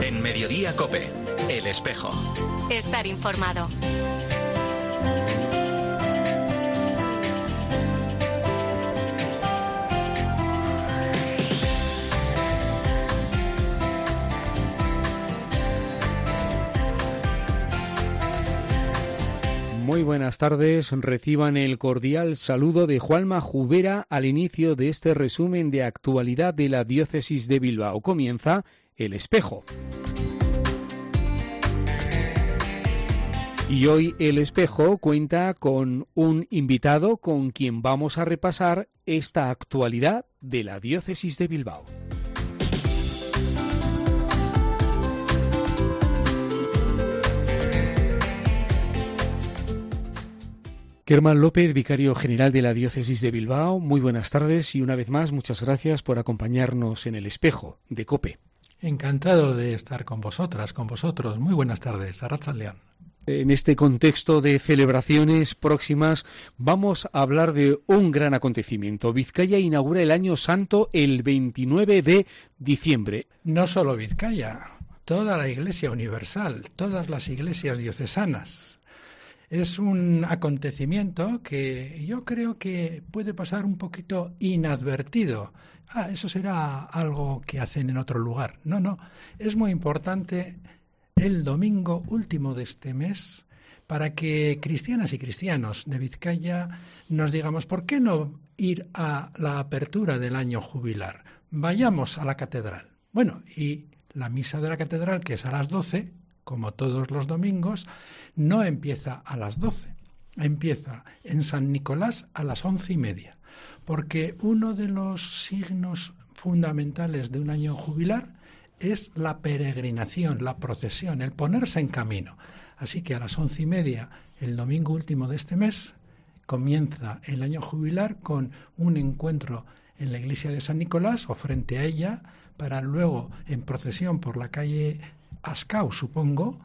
En Mediodía COPE, El Espejo. Estar informado. Muy buenas tardes, reciban el cordial saludo de Juanma Jubera al inicio de este resumen de actualidad de la Diócesis de Bilbao. Comienza El Espejo. Y hoy El Espejo cuenta con un invitado con quien vamos a repasar esta actualidad de la Diócesis de Bilbao. Kerman López, vicario general de la Diócesis de Bilbao, muy buenas tardes y una vez más muchas gracias por acompañarnos en El Espejo de COPE. Encantado de estar con vosotros. Muy buenas tardes, Arratsaldean. En este contexto de celebraciones próximas vamos a hablar de un gran acontecimiento. Vizcaya inaugura el Año Santo el 29 de diciembre. No solo Vizcaya, toda la Iglesia Universal, todas las iglesias diocesanas. Es un acontecimiento que yo creo que puede pasar un poquito inadvertido. Eso será algo que hacen en otro lugar. No, es muy importante el domingo último de este mes para que cristianas y cristianos de Vizcaya nos digamos, ¿por qué no ir a la apertura del año jubilar? Vayamos a la catedral. Bueno, y la misa de la catedral, que es a las 12, como todos los domingos, no empieza a las 12, empieza en San Nicolás a las 11:30, porque uno de los signos fundamentales de un año jubilar es la peregrinación, la procesión, el ponerse en camino. Así que a las 11:30, el domingo último de este mes, comienza el año jubilar con un encuentro en la iglesia de San Nicolás o frente a ella, para luego en procesión por la calle Ascau, supongo,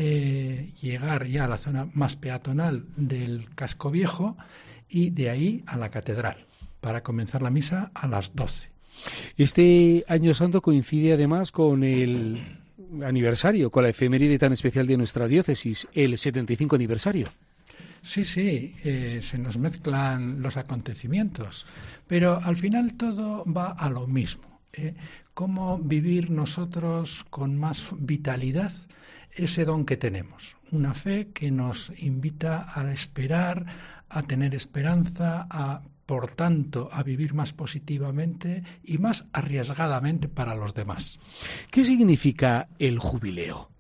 llegar ya a la zona más peatonal del Casco Viejo y de ahí a la catedral para comenzar la misa a las 12. Este Año Santo coincide además con el aniversario, con la efeméride tan especial de nuestra diócesis, el 75 aniversario. Sí, se nos mezclan los acontecimientos, pero al final todo va a lo mismo. Cómo vivir nosotros con más vitalidad ese don que tenemos, una fe que nos invita a esperar, a tener esperanza, por tanto, a vivir más positivamente y más arriesgadamente para los demás. ¿Qué significa el jubileo?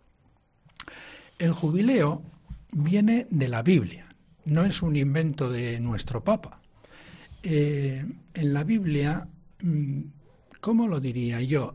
El jubileo viene de la Biblia, no es un invento de nuestro Papa. En la Biblia, ¿cómo lo diría yo?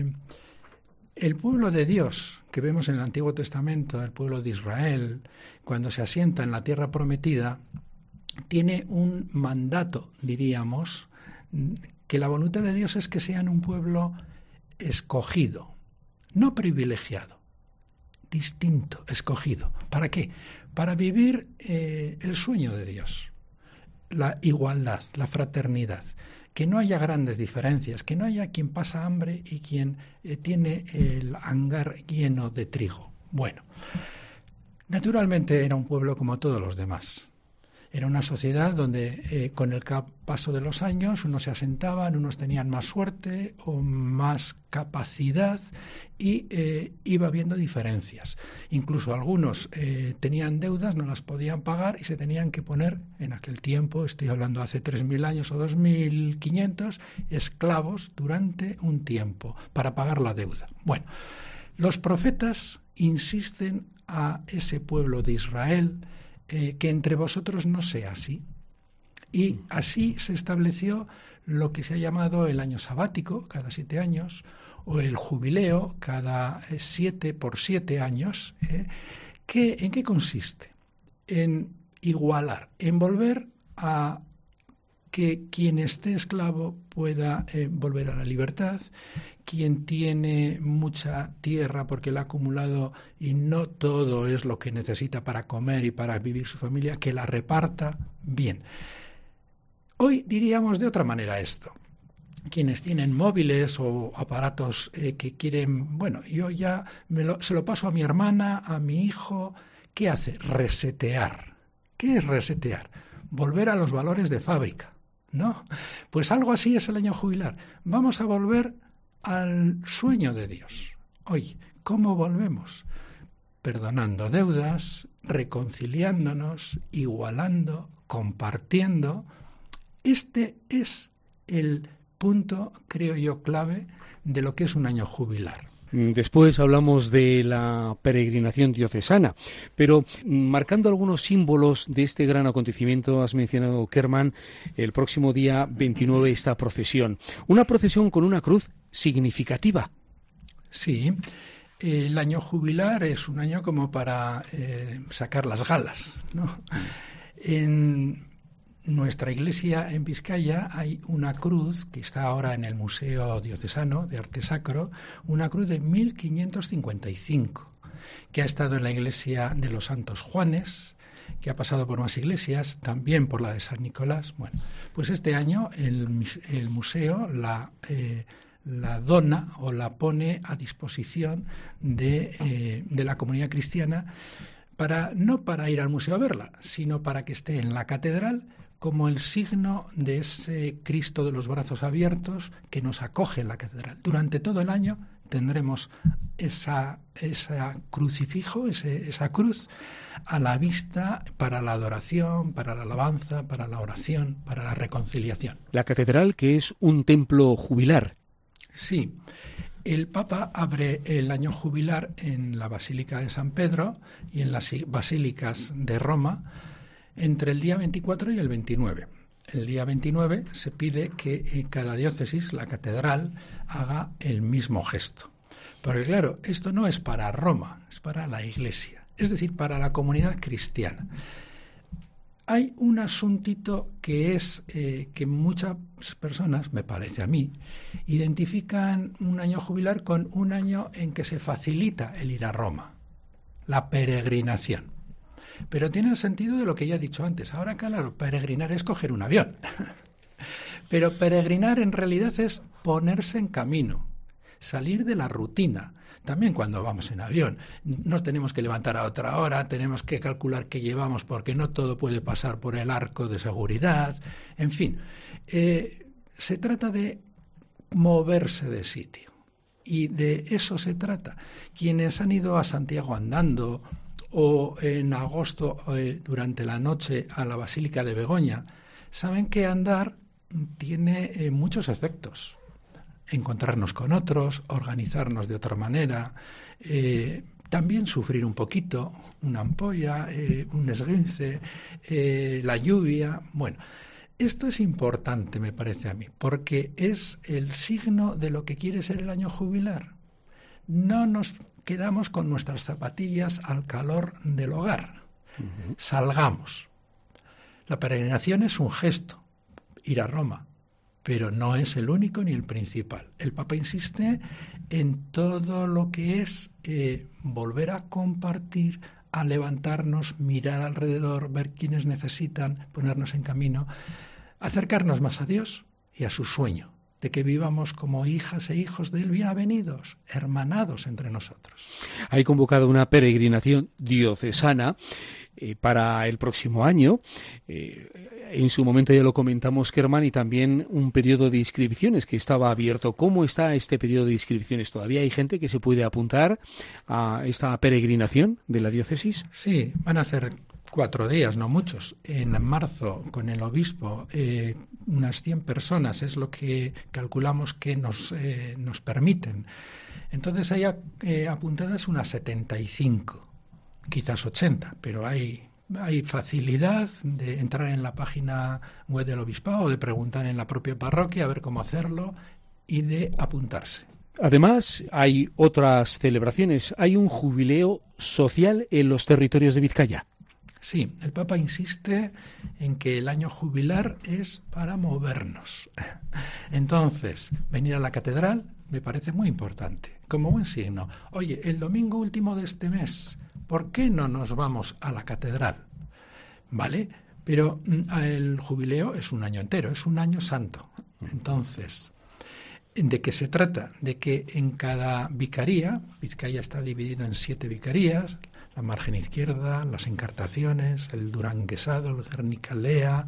El pueblo de Dios que vemos en el Antiguo Testamento, el pueblo de Israel, cuando se asienta en la tierra prometida, tiene un mandato, diríamos, que la voluntad de Dios es que sean un pueblo escogido, no privilegiado, distinto, escogido. ¿Para qué? Para vivir el sueño de Dios, la igualdad, la fraternidad, que no haya grandes diferencias, que no haya quien pasa hambre y quien tiene el hangar lleno de trigo. Bueno, naturalmente era un pueblo como todos los demás. Era una sociedad donde con el paso de los años unos se asentaban, unos tenían más suerte o más capacidad y iba habiendo diferencias. Incluso algunos tenían deudas, no las podían pagar y se tenían que poner, en aquel tiempo, estoy hablando hace 3.000 años o 2.500, esclavos durante un tiempo para pagar la deuda. Bueno, los profetas insisten a ese pueblo de Israel que entre vosotros no sea así. Y así se estableció lo que se ha llamado el año sabático, cada 7 años, o el jubileo, cada 7 por 7 años. ¿En qué consiste? En igualar, en volver a que quien esté esclavo pueda volver a la libertad, quien tiene mucha tierra porque la ha acumulado y no todo es lo que necesita para comer y para vivir su familia, que la reparta bien. Hoy diríamos de otra manera esto. quienes tienen móviles o aparatos que quieren, bueno, yo ya se lo paso a mi hermana, a mi hijo. ¿Qué hace? Resetear. ¿Qué es resetear? Volver a los valores de fábrica, ¿no? Pues algo así es el año jubilar. Vamos a volver al sueño de Dios. Oye, ¿cómo volvemos? Perdonando deudas, reconciliándonos, igualando, compartiendo. Este es el punto, creo yo, clave de lo que es un año jubilar. Después hablamos de la peregrinación diocesana, pero marcando algunos símbolos de este gran acontecimiento, has mencionado, Kerman, el próximo día 29 esta procesión. Una procesión con una cruz significativa. Sí, el año jubilar es un año como para sacar las galas, ¿no? En nuestra iglesia en Vizcaya hay una cruz que está ahora en el Museo Diocesano de Arte Sacro, una cruz de 1555, que ha estado en la iglesia de los Santos Juanes, que ha pasado por más iglesias, también por la de San Nicolás. Bueno, pues este año el museo la dona o la pone a disposición de la comunidad cristiana, no para ir al museo a verla, sino para que esté en la catedral como el signo de ese Cristo de los brazos abiertos que nos acoge en la catedral. Durante todo el año tendremos esa crucifijo, esa cruz a la vista para la adoración, para la alabanza, para la oración, para la reconciliación. La catedral, que es un templo jubilar. Sí. El Papa abre el año jubilar en la Basílica de San Pedro y en las basílicas de Roma entre el día 24 y el 29. El día 29 se pide que en cada diócesis, la catedral, haga el mismo gesto. Porque claro, esto no es para Roma, es para la Iglesia, es decir, para la comunidad cristiana. Hay un asuntito que es que muchas personas, me parece a mí, identifican un año jubilar con un año en que se facilita el ir a Roma, la peregrinación. Pero tiene el sentido de lo que ya he dicho antes. Ahora, claro, peregrinar es coger un avión. Pero peregrinar en realidad es ponerse en camino, salir de la rutina. También cuando vamos en avión, nos tenemos que levantar a otra hora, tenemos que calcular qué llevamos porque no todo puede pasar por el arco de seguridad. En fin, se trata de moverse de sitio. Y de eso se trata. Quienes han ido a Santiago andando o en agosto durante la noche a la Basílica de Begoña, saben que andar tiene muchos efectos. Encontrarnos con otros, organizarnos de otra manera, también sufrir un poquito, una ampolla, un esguince, la lluvia. Bueno, esto es importante, me parece a mí, porque es el signo de lo que quiere ser el año jubilar. No nos quedamos con nuestras zapatillas al calor del hogar. Salgamos. La peregrinación es un gesto, ir a Roma, pero no es el único ni el principal. El Papa insiste en todo lo que es volver a compartir, a levantarnos, mirar alrededor, ver quiénes necesitan, ponernos en camino, acercarnos más a Dios y a su sueño, de que vivamos como hijas e hijos de Él, bien avenidos, hermanados entre nosotros. Hay convocado una peregrinación diocesana para el próximo año. En su momento ya lo comentamos, Kerman, y también un periodo de inscripciones que estaba abierto. ¿Cómo está este periodo de inscripciones? ¿Todavía hay gente que se puede apuntar a esta peregrinación de la diócesis? Sí, van a ser 4 días, no muchos. En marzo, con el obispo, unas 100 personas es lo que calculamos que nos permiten. Entonces hay apuntadas unas 75, quizás 80, pero hay facilidad de entrar en la página web del obispado o de preguntar en la propia parroquia a ver cómo hacerlo y de apuntarse. Además, hay otras celebraciones. Hay un jubileo social en los territorios de Vizcaya. Sí, el Papa insiste en que el año jubilar es para movernos. Entonces, venir a la catedral me parece muy importante, como buen signo. Oye, el domingo último de este mes, ¿por qué no nos vamos a la catedral? ¿Vale? Pero el jubileo es un año entero, es un año santo. Entonces, ¿De qué se trata? De que en cada vicaría, Vizcaya está dividido en 7 vicarías, la margen izquierda, las Encartaciones, el Duranguesado, el Guernica-Lea,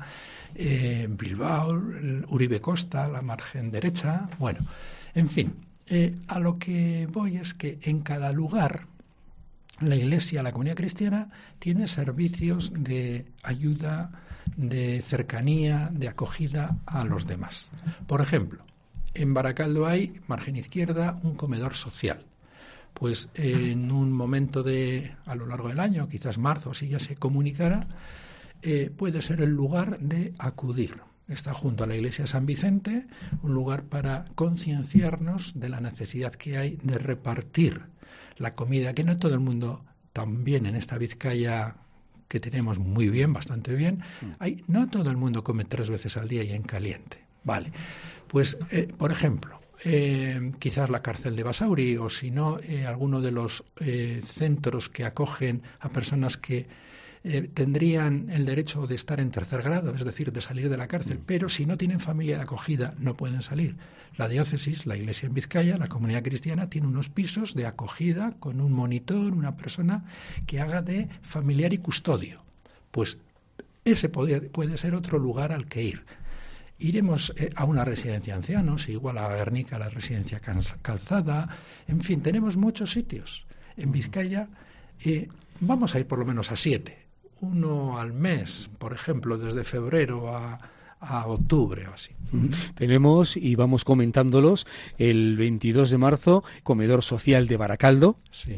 Bilbao, el Uribe Costa, la margen derecha. Bueno, en fin, a lo que voy es que en cada lugar la Iglesia, la comunidad cristiana, tiene servicios de ayuda, de cercanía, de acogida a los demás. Por ejemplo, en Baracaldo hay, margen izquierda, un comedor social. Pues en un momento a lo largo del año, quizás marzo, si ya se comunicara, puede ser el lugar de acudir. Está junto a la iglesia de San Vicente, un lugar para concienciarnos de la necesidad que hay de repartir la comida, que no todo el mundo, también en esta Vizcaya que tenemos muy bien, bastante bien, no todo el mundo come 3 veces al día y en caliente. Vale, pues por ejemplo, quizás la cárcel de Basauri o si no, alguno de los centros que acogen a personas que tendrían el derecho de estar en 3er grado, es decir, de salir de la cárcel, pero si no tienen familia de acogida no pueden salir. La diócesis, la iglesia en Vizcaya, la comunidad cristiana, tiene unos pisos de acogida con un monitor, una persona que haga de familiar y custodio. Pues ese puede ser otro lugar al que ir. Iremos a una residencia de ancianos, igual a Guernica, la residencia Calzada, en fin, tenemos muchos sitios. En Vizcaya vamos a ir por lo menos a 7. Uno al mes, por ejemplo, desde febrero a octubre o así. Tenemos, y vamos comentándolos, el 22 de marzo, Comedor Social de Baracaldo. Sí.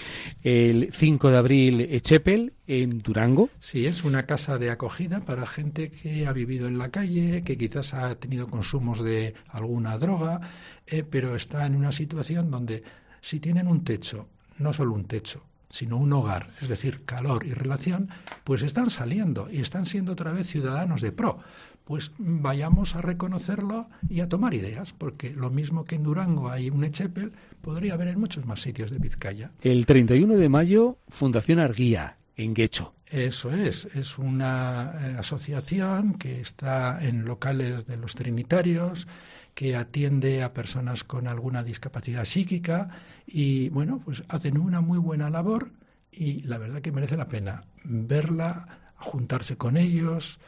El 5 de abril, Echepel, en Durango. Sí, es una casa de acogida para gente que ha vivido en la calle, que quizás ha tenido consumos de alguna droga, pero está en una situación donde si tienen un techo, no solo un techo, sino un hogar, es decir, calor y relación, pues están saliendo y están siendo otra vez ciudadanos de pro. Pues vayamos a reconocerlo y a tomar ideas, porque lo mismo que en Durango hay un Echepel, podría haber en muchos más sitios de Vizcaya. El 31 de mayo, Fundación Arguía, en Guecho. Eso es una asociación que está en locales de los Trinitarios, que atiende a personas con alguna discapacidad psíquica y, bueno, pues hacen una muy buena labor y la verdad que merece la pena verla, juntarse con ellos,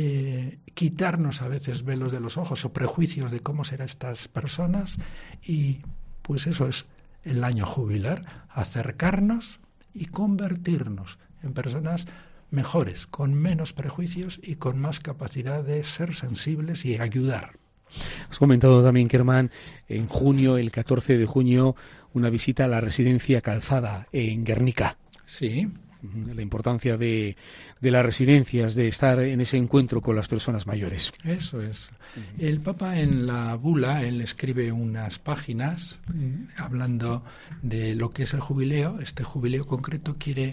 quitarnos a veces velos de los ojos o prejuicios de cómo serán estas personas y, pues eso es el año jubilar, acercarnos y convertirnos en personas mejores, con menos prejuicios y con más capacidad de ser sensibles y ayudar. Has comentado también, Kerman, en junio, el 14 de junio, una visita a la residencia Calzada en Guernica. Sí. La importancia de las residencias, de estar en ese encuentro con las personas mayores. Eso es. El Papa en la bula, él escribe unas páginas hablando de lo que es el jubileo. Este jubileo concreto quiere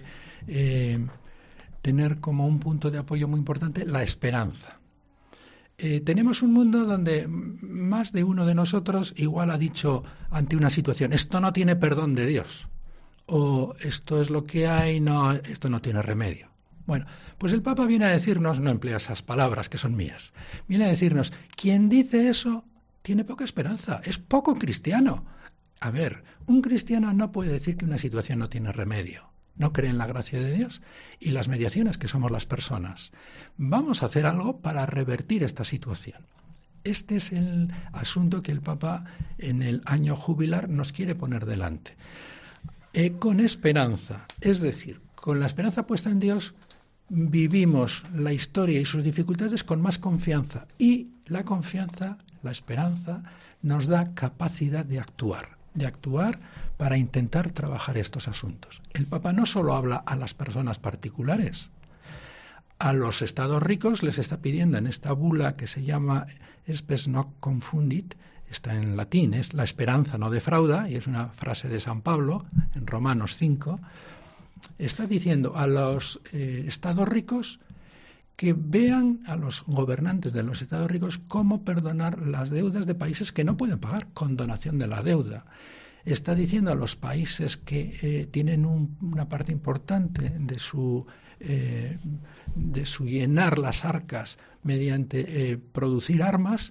tener como un punto de apoyo muy importante la esperanza. Tenemos un mundo donde más de uno de nosotros igual ha dicho ante una situación, esto no tiene perdón de Dios, o esto es lo que hay, no, esto no tiene remedio. Bueno, pues el Papa viene a decirnos, no emplea esas palabras que son mías, viene a decirnos, quien dice eso tiene poca esperanza, es poco cristiano. A ver, un cristiano no puede decir que una situación no tiene remedio. No cree en la gracia de Dios y las mediaciones que somos las personas. Vamos a hacer algo para revertir esta situación. Este es el asunto que el Papa en el año jubilar nos quiere poner delante. Con esperanza, es decir, con la esperanza puesta en Dios, vivimos la historia y sus dificultades con más confianza. Y la confianza, la esperanza, nos da capacidad de actuar para intentar trabajar estos asuntos. El Papa no solo habla a las personas particulares, a los estados ricos les está pidiendo en esta bula que se llama Spes non confundit, está en latín, es la esperanza no defrauda, y es una frase de San Pablo en Romanos 5, está diciendo a los estados ricos que vean a los gobernantes de los estados ricos cómo perdonar las deudas de países que no pueden pagar, condonación de la deuda. Está diciendo a los países que tienen una parte importante de su llenar las arcas mediante producir armas,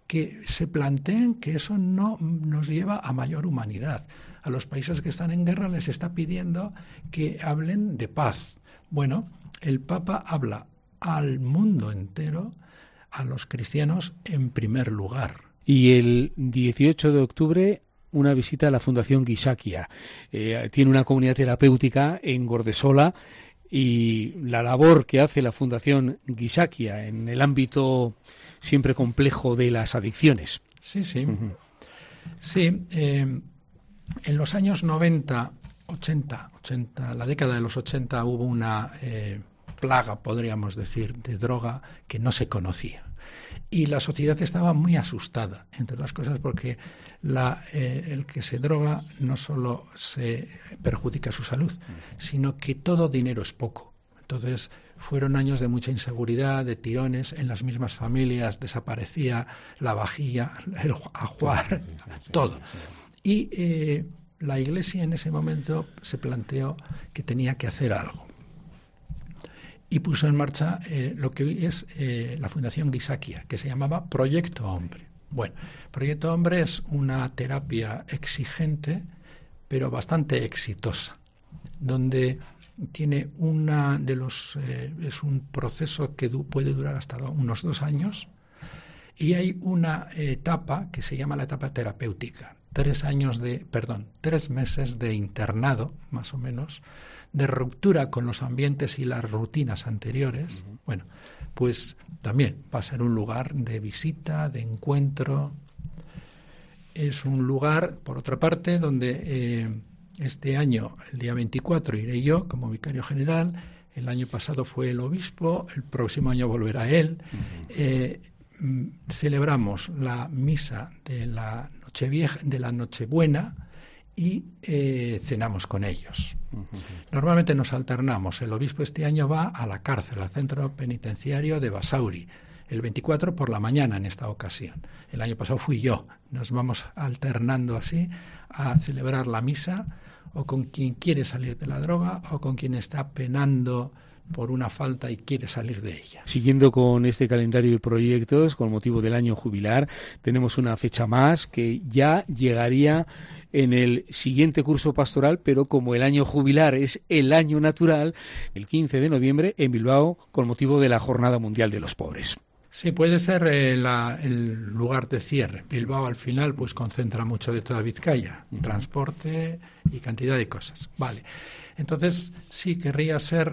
que se planteen que eso no nos lleva a mayor humanidad. A los países que están en guerra les está pidiendo que hablen de paz. Bueno, el Papa habla al mundo entero, a los cristianos en primer lugar. Y el 18 de octubre, una visita a la Fundación Gisakia. Tiene una comunidad terapéutica en Gordesola y la labor que hace la Fundación Gisakia en el ámbito siempre complejo de las adicciones. Sí, sí. Uh-huh. Sí, en los años 90, 80, la década de los 80, hubo una plaga, podríamos decir, de droga que no se conocía. Y la sociedad estaba muy asustada, entre las cosas porque el que se droga no solo se perjudica su salud, sino que todo dinero es poco. Entonces fueron años de mucha inseguridad, de tirones, en las mismas familias desaparecía la vajilla, el ajuar, todo. Y la Iglesia en ese momento se planteó que tenía que hacer algo. Y puso en marcha lo que hoy es la Fundación Gisakia, que se llamaba Proyecto Hombre. Bueno, Proyecto Hombre es una terapia exigente, pero bastante exitosa, donde tiene es un proceso que puede durar hasta unos 2 años, y hay una etapa que se llama la etapa terapéutica. 3 meses de internado, más o menos, de ruptura con los ambientes y las rutinas anteriores. Uh-huh. Bueno, pues también va a ser un lugar de visita, de encuentro. Es un lugar, por otra parte, donde este año, el día 24, iré yo como vicario general. El año pasado fue el obispo, el próximo año volverá él. Uh-huh. Celebramos la misa de la Nochebuena y cenamos con ellos. Uh-huh. Normalmente nos alternamos. El obispo este año va a la cárcel, al centro penitenciario de Basauri, el 24 por la mañana en esta ocasión. El año pasado fui yo. Nos vamos alternando así a celebrar la misa, o con quien quiere salir de la droga o con quien está penando por una falta y quiere salir de ella. Siguiendo con este calendario de proyectos, con motivo del año jubilar, tenemos una fecha más que ya llegaría en el siguiente curso pastoral, pero como el año jubilar es el año natural, el 15 de noviembre en Bilbao, con motivo de la Jornada Mundial de los Pobres. Sí, puede ser el lugar de cierre. Bilbao al final pues concentra mucho de toda Vizcaya, transporte y cantidad de cosas. Vale, entonces sí querría ser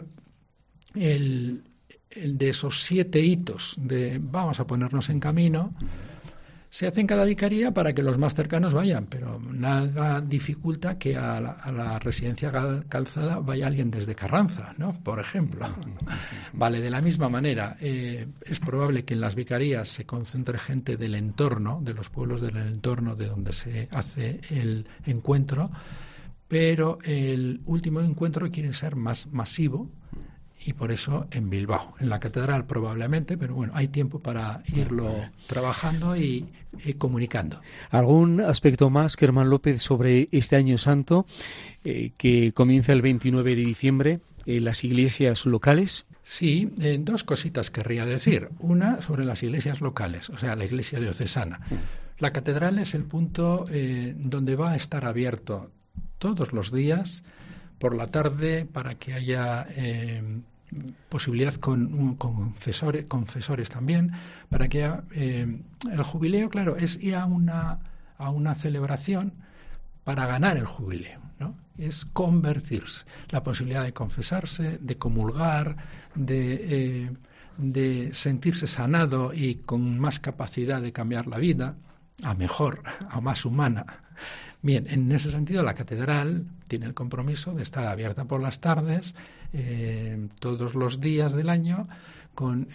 el de esos 7 hitos de vamos a ponernos en camino. Se hace en cada vicaría para que los más cercanos vayan, pero nada dificulta que a la residencia Calzada vaya alguien desde Carranza, ¿no? Por ejemplo. Vale, de la misma manera, es probable que en las vicarías se concentre gente del entorno, de los pueblos del entorno de donde se hace el encuentro, pero el último encuentro quiere ser más masivo, y por eso en Bilbao, en la catedral probablemente, pero bueno, hay tiempo para irlo trabajando y comunicando. ¿Algún aspecto más, Germán López, sobre este año santo que comienza el 29 de diciembre en las iglesias locales? Sí, 2 cositas querría decir. Una sobre las iglesias locales, o sea, la iglesia diocesana. La catedral es el punto donde va a estar abierto todos los días por la tarde para que haya posibilidad con confesores también, para que haya, el jubileo, claro, es ir a una celebración para ganar el jubileo, ¿no? Es convertirse, la posibilidad de confesarse, de comulgar, de sentirse sanado y con más capacidad de cambiar la vida a mejor, a más humana. Bien, en ese sentido la catedral tiene el compromiso de estar abierta por las tardes, todos los días del año, con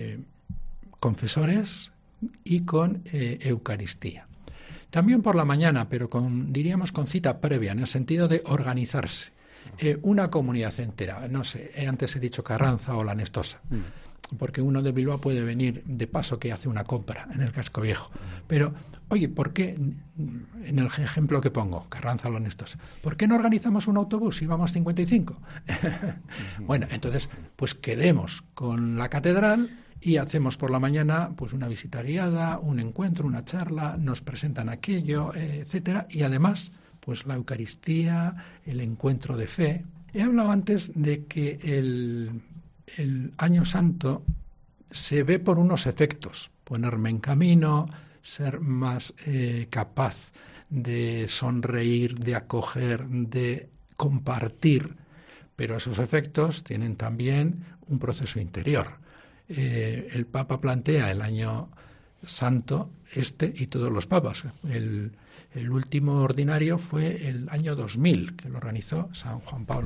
confesores y con Eucaristía. También por la mañana, pero diríamos con cita previa, en el sentido de organizarse. una comunidad entera, no sé, antes he dicho Carranza o La Nestosa, porque uno de Bilbao puede venir de paso que hace una compra en el Casco Viejo. Pero, oye, ¿por qué, en el ejemplo que pongo, Carranza o La Nestosa, ¿por qué no organizamos un autobús y vamos 55? Bueno, entonces, pues quedemos con la catedral y hacemos por la mañana pues una visita guiada, un encuentro, una charla, nos presentan aquello, etcétera, y además pues la Eucaristía, el encuentro de fe. He hablado antes de que el Año Santo se ve por unos efectos, ponerme en camino, ser más capaz de sonreír, de acoger, de compartir, pero esos efectos tienen también un proceso interior. El Papa plantea el Año Santo, y todos los papas. El último ordinario fue el año 2000, que lo organizó San Juan Pablo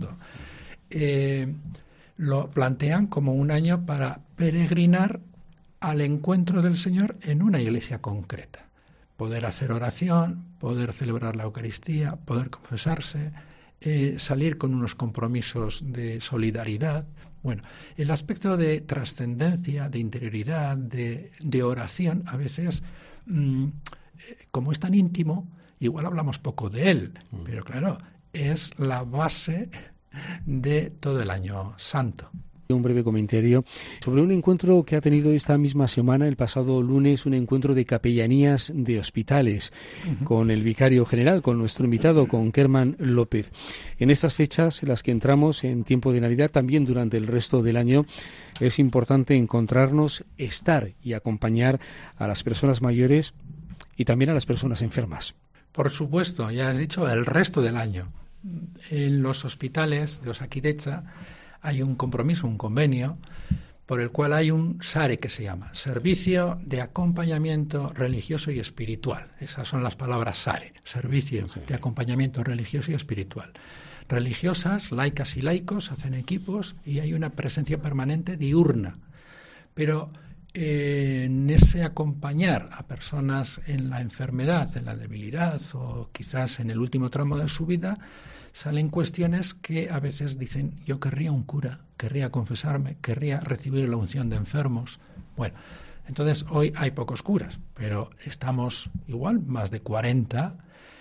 II. Lo plantean como un año para peregrinar al encuentro del Señor en una iglesia concreta. Poder hacer oración, poder celebrar la Eucaristía, poder confesarse, salir con unos compromisos de solidaridad. Bueno, el aspecto de trascendencia, de interioridad, de oración, a veces, como es tan íntimo, igual hablamos poco de él, pero claro, es la base de todo el Año Santo. Un breve comentario sobre un encuentro que ha tenido esta misma semana, el pasado lunes, un encuentro de capellanías de hospitales con el vicario general, con nuestro invitado, con Kerman López. En estas fechas en las que entramos en tiempo de Navidad, también durante el resto del año, es importante encontrarnos, estar y acompañar a las personas mayores y también a las personas enfermas. Por supuesto, ya has dicho, el resto del año. En los hospitales de Osakidetza hay un compromiso, un convenio, por el cual hay un SARE que se llama Servicio de Acompañamiento Religioso y Espiritual. Esas son las palabras SARE, Servicio de Acompañamiento Religioso y Espiritual. Religiosas, laicas y laicos hacen equipos y hay una presencia permanente diurna. Pero en ese acompañar a personas en la enfermedad, en la debilidad o quizás en el último tramo de su vida, salen cuestiones que a veces dicen: yo querría un cura, querría confesarme, querría recibir la unción de enfermos. Bueno, entonces hoy hay pocos curas, pero estamos igual, más de 40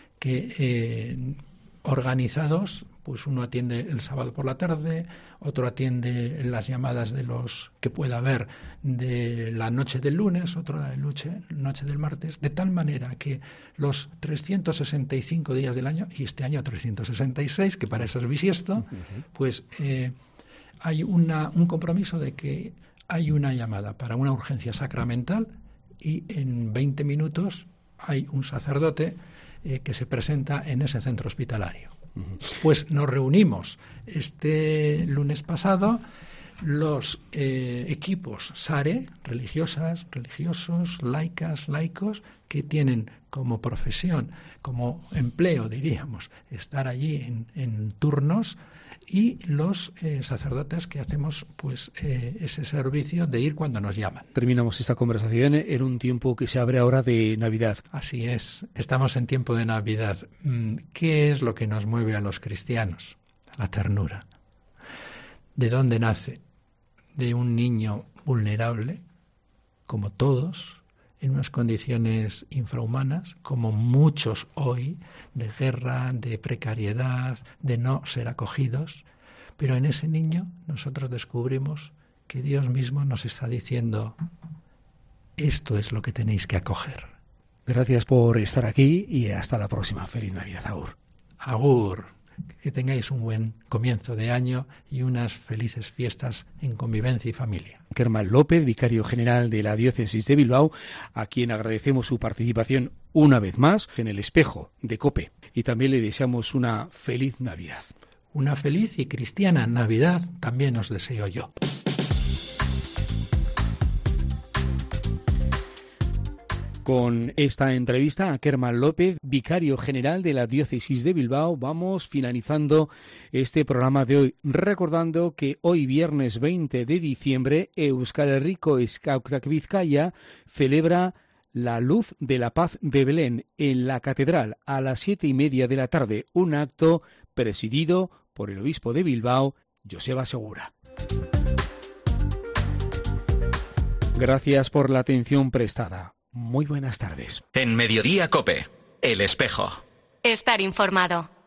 que organizados, pues uno atiende el sábado por la tarde, otro atiende las llamadas de los que pueda haber de la noche del lunes, otro la noche del martes, de tal manera que los 365 días del año, y este año 366, que para eso es bisiesto, pues hay un compromiso de que hay una llamada para una urgencia sacramental y en 20 minutos hay un sacerdote que se presenta en ese centro hospitalario. Pues nos reunimos este lunes pasado los equipos SARE, religiosas, religiosos, laicas, laicos, que tienen como profesión, como empleo, diríamos, estar allí en turnos, y los sacerdotes que hacemos pues ese servicio de ir cuando nos llaman. Terminamos esta conversación en un tiempo que se abre ahora de Navidad. Así es, estamos en tiempo de Navidad. ¿Qué es lo que nos mueve a los cristianos? La ternura. ¿De dónde nace? De un niño vulnerable, como todos, en unas condiciones infrahumanas, como muchos hoy, de guerra, de precariedad, de no ser acogidos. Pero en ese niño nosotros descubrimos que Dios mismo nos está diciendo: esto es lo que tenéis que acoger. Gracias por estar aquí y hasta la próxima. Feliz Navidad, Agur. Agur. Que tengáis un buen comienzo de año y unas felices fiestas en convivencia y familia. Kerman López, vicario general de la Diócesis de Bilbao, a quien agradecemos su participación una vez más en el espejo de COPE. Y también le deseamos una feliz Navidad. Una feliz y cristiana Navidad también os deseo yo. Con esta entrevista a Kerman López, vicario general de la Diócesis de Bilbao, vamos finalizando este programa de hoy, recordando que hoy, viernes 20 de diciembre, Euskal Herriko Eskautak Bizkaia celebra la Luz de la Paz de Belén en la Catedral a las 7:30 de la tarde, un acto presidido por el obispo de Bilbao, Joseba Segura. Gracias por la atención prestada. Muy buenas tardes. En Mediodía COPE, El Espejo. Estar informado.